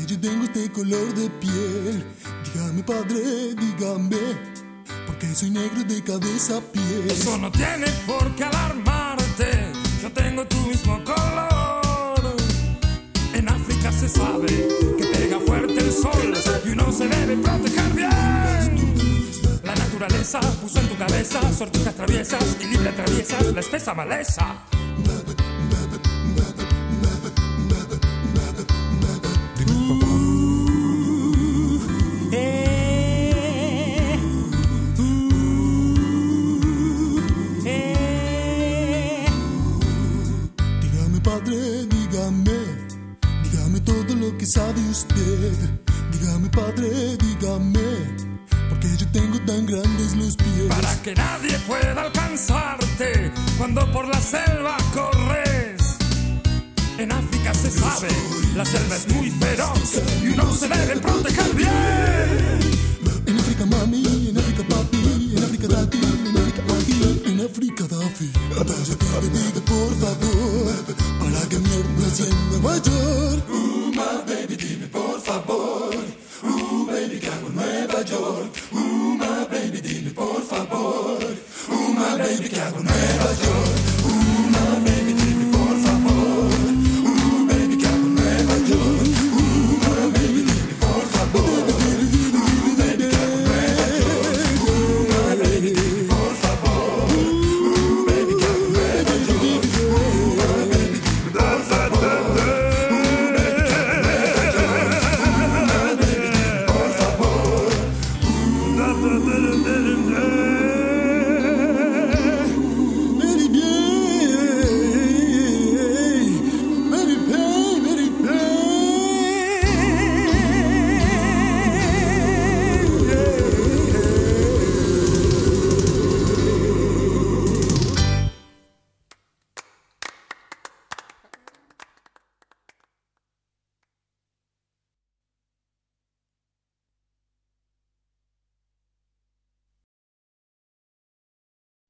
yo tengo este color de piel? Dígame, padre, dígame, porque soy negro de cabeza a pies. Eso no tiene por qué alarmarte, yo tengo tu mismo color. En África se sabe que pega fuerte el sol y uno se debe proteger bien. La naturaleza puso en tu cabeza sortijas traviesas y libre atraviesas la espesa maleza. Dígame, padre, dígame todo lo que sabe usted. Dígame, padre, dígame, porque yo tengo tan grandes los pies. Para que nadie pueda alcanzarte cuando por la selva corres. En África se sabe, la selva es muy feroz y uno se debe proteger bien. En África mami, en África papi, en África dati, en África aquí, en África dafi. Entonces te diga por favor, para que mierda sea en Nueva York. My baby, dime por favor. Baby, ¿qué hago en Nueva York? My baby, dime por favor. My baby, ¿qué hago en Nueva York?